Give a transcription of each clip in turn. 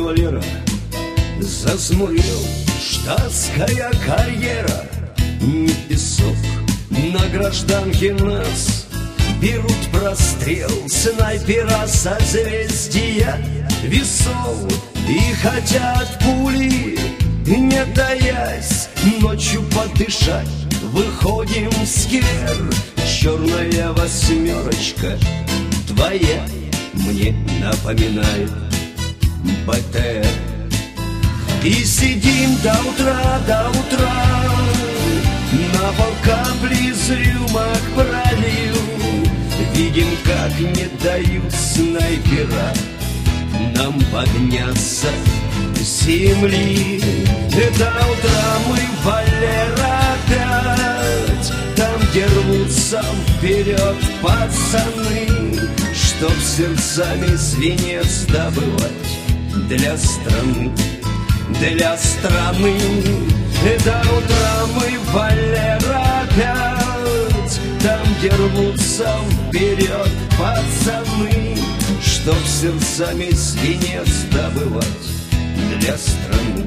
кавалера зазмурил штатская карьера. Не песок на гражданке нас, берут прострел снайпера созвездия весов и хотят пули, не таясь, ночью подышать. Выходим в сквер, черная восьмерочка твоя мне напоминает БТР. И сидим до утра, на пол капли из рюмок пролил. Видим, как не дают снайпера нам подняться с земли. До утра мы, Валера, опять там, где рвутся вперед пацаны, чтоб сердцами свинец добывать для страны, для страны. До утра мы, Валера, опять там, где рвутся вперед пацаны, чтоб сердцами свинец добывать для страны.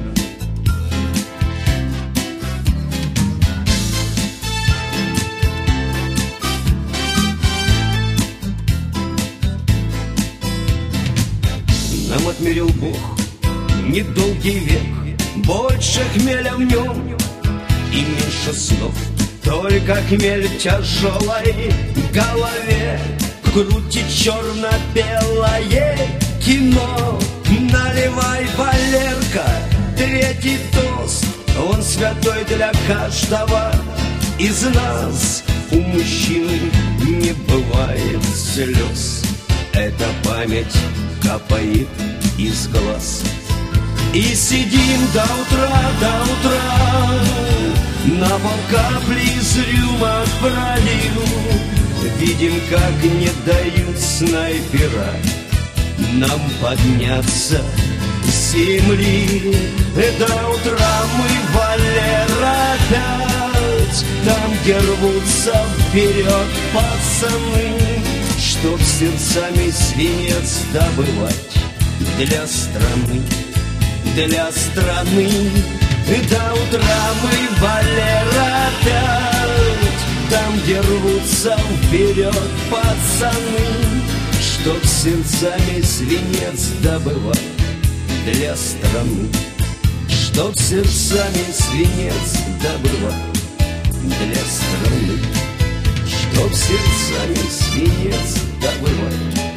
Нам отмерил Бог недолгий век, больше хмеля в нем и меньше снов. Только хмель в тяжелой голове крутит черно-белое кино. Наливай, Валерка, третий тост, он святой для каждого из нас. У мужчины не бывает слез, эта память капает из глаз. И сидим до утра, на пол капли из рюмок пролил. Видим, как не дают снайпера нам подняться с земли. До утра мы, Валера, опять там, где рвутся вперед пацаны, чтоб сердцами свинец добывать для страны, для страны. До утра мы, Валера, опять там, где рвутся вперед пацаны, чтоб сердцами свинец добывать для страны, чтоб сердцами свинец добывать для страны, чтоб сердцами свинец добывать